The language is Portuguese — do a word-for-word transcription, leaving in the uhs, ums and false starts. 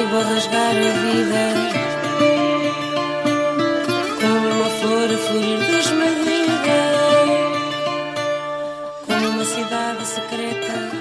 vou rasgar a vida como uma flor a florir desmedida, como uma cidade secreta